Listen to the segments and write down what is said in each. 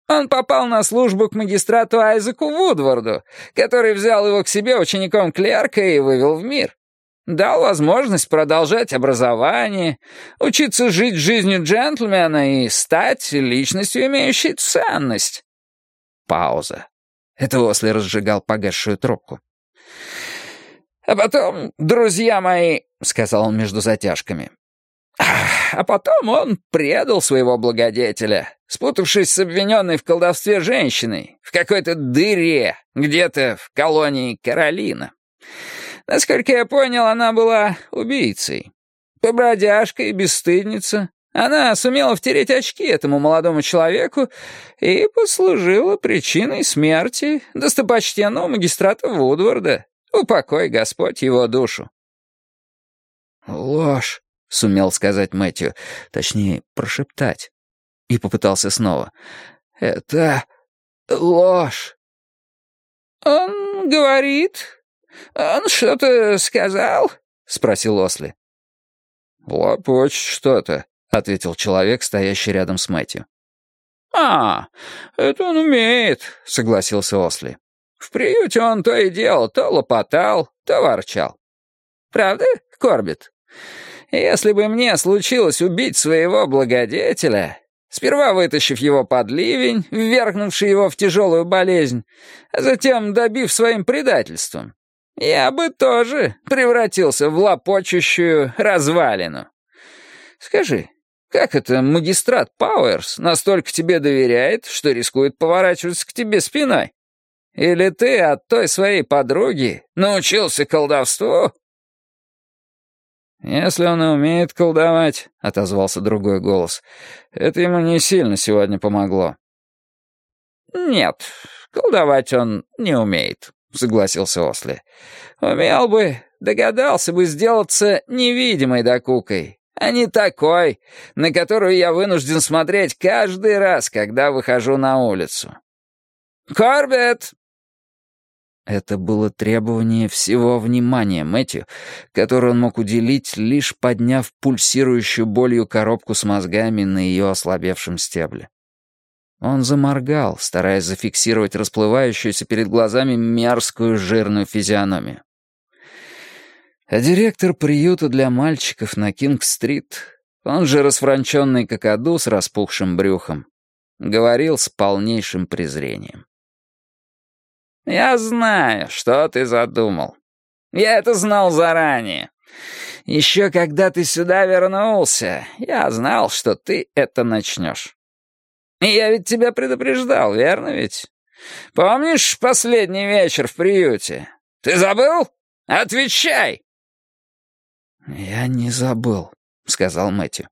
Он попал на службу к магистрату Айзеку Вудварду, который взял его к себе учеником клерка и вывел в мир. Дал возможность продолжать образование, учиться жить жизнью джентльмена и стать личностью, имеющей ценность. Пауза. Это Осли разжигал погасшую трубку. «А потом, друзья мои», — сказал он между затяжками, «а потом он предал своего благодетеля, спутавшись с обвиненной в колдовстве женщиной в какой-то дыре где-то в колонии Каролина. Насколько я понял, она была убийцей. Побродяжка и бесстыдница. Она сумела втереть очки этому молодому человеку и послужила причиной смерти достопочтенного магистрата Вудварда. Упокой Господь его душу». «Ложь», — сумел сказать Мэтью, точнее, прошептать. И попытался снова. «Это ложь». «Он говорит... Он что-то сказал?» — спросил Осли. «Лопочет что-то», — ответил человек, стоящий рядом с Мэтью. «А, это он умеет», — согласился Осли. «В приюте он то и делал, то лопотал, то ворчал. Правда, Корбет? Если бы мне случилось убить своего благодетеля, сперва вытащив его под ливень, ввергнувший его в тяжелую болезнь, а затем добив своим предательством, я бы тоже превратился в лопочущую развалину. Скажи, как это магистрат Пауэрс настолько тебе доверяет, что рискует поворачиваться к тебе спиной? Или ты от той своей подруги научился колдовству?» «Если он и умеет колдовать», — отозвался другой голос, — «это ему не сильно сегодня помогло». «Нет, колдовать он не умеет», — согласился Осли. «Умел бы, догадался бы сделаться невидимой докукой, а не такой, на которую я вынужден смотреть каждый раз, когда выхожу на улицу. Корбет!» Это было требование всего внимания Мэтью, которое он мог уделить, лишь подняв пульсирующую болью коробку с мозгами на ее ослабевшем стебле. Он заморгал, стараясь зафиксировать расплывающуюся перед глазами мерзкую жирную физиономию. А директор приюта для мальчиков на Кинг-стрит, он же расфранченный какаду с распухшим брюхом, говорил с полнейшим презрением. «Я знаю, что ты задумал. Я это знал заранее. Еще когда ты сюда вернулся, я знал, что ты это начнешь. И я ведь тебя предупреждал, верно ведь? Помнишь последний вечер в приюте? Ты забыл? Отвечай!» «Я не забыл», — сказал Мэтью.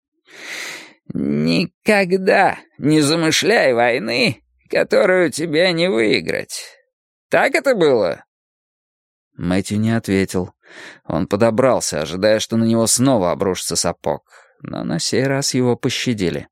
«Никогда не замышляй войны, которую тебе не выиграть. Так это было?» Мэтью не ответил. Он подобрался, ожидая, что на него снова обрушится сапог, но на сей раз его пощадили.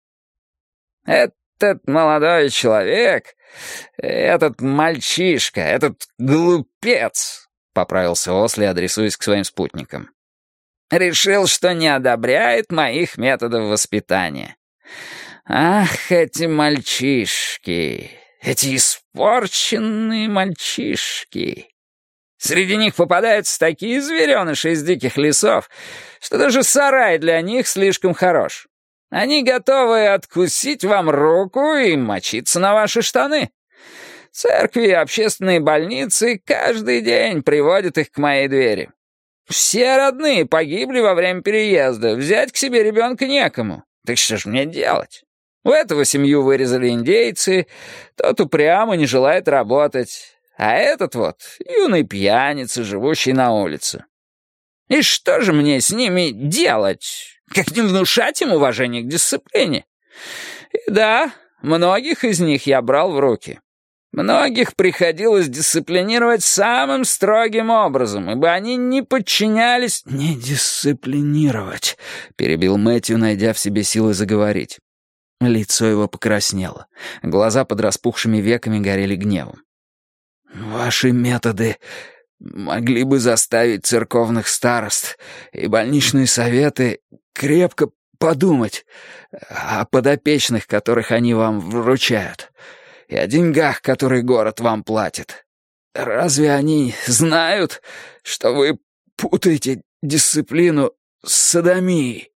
«Этот молодой человек, этот мальчишка, этот глупец», — поправился Осли, адресуясь к своим спутникам, «решил, что не одобряет моих методов воспитания. Ах, эти мальчишки, эти испорченные мальчишки. Среди них попадаются такие звереныши из диких лесов, что даже сарай для них слишком хорош. Они готовы откусить вам руку и мочиться на ваши штаны. Церкви и общественные больницы каждый день приводят их к моей двери. Все родные погибли во время переезда, взять к себе ребенка некому. Так что ж мне делать? У этого семью вырезали индейцы, тот упрямо не желает работать, а этот вот юный пьяница, живущий на улице. И что же мне с ними делать? Как не внушать им уважение к дисциплине? И да, многих из них я брал в руки. Многих приходилось дисциплинировать самым строгим образом, ибо они не подчинялись... «Не дисциплинировать», — перебил Мэтью, найдя в себе силы заговорить. Лицо его покраснело. Глаза под распухшими веками горели гневом. «Ваши методы могли бы заставить церковных старост и больничные советы крепко подумать о подопечных, которых они вам вручают, и о деньгах, которые город вам платит. Разве они знают, что вы путаете дисциплину с содомией?»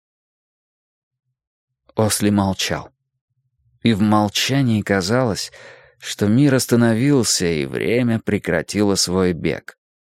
Осли молчал. И в молчании казалось, что мир остановился, и время прекратило свой бег.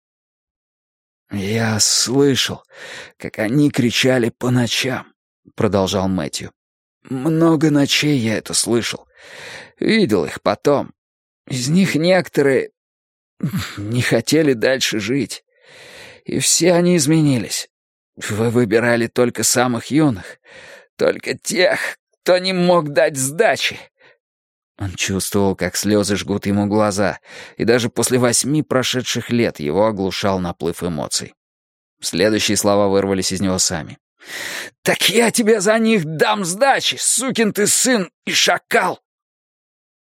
«Я слышал, как они кричали по ночам», — продолжал Мэтью. «Много ночей я это слышал. Видел их потом. Из них некоторые не хотели дальше жить. И все они изменились. Вы выбирали только самых юных, только тех, кто не мог дать сдачи». Он чувствовал, как слезы жгут ему глаза, и даже после 8 прошедших лет его оглушал наплыв эмоций. Следующие слова вырвались из него сами. «Так я тебе за них дам сдачи, сукин ты сын и шакал!